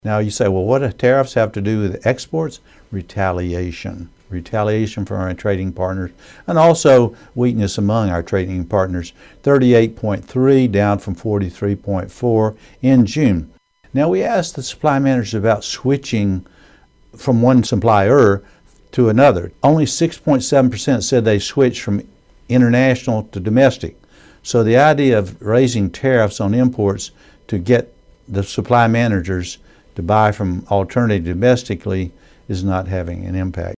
Now you say, well, what do tariffs have to do with exports? Retaliation. Retaliation from our trading partners, and also weakness among our trading partners. 38.3 down from 43.4 in June. Now we asked the supply managers about switching from one supplier to another. Only 6.7% said they switched from international to domestic. So the idea of raising tariffs on imports to get the supply managers to buy from alternative domestically is not having an impact.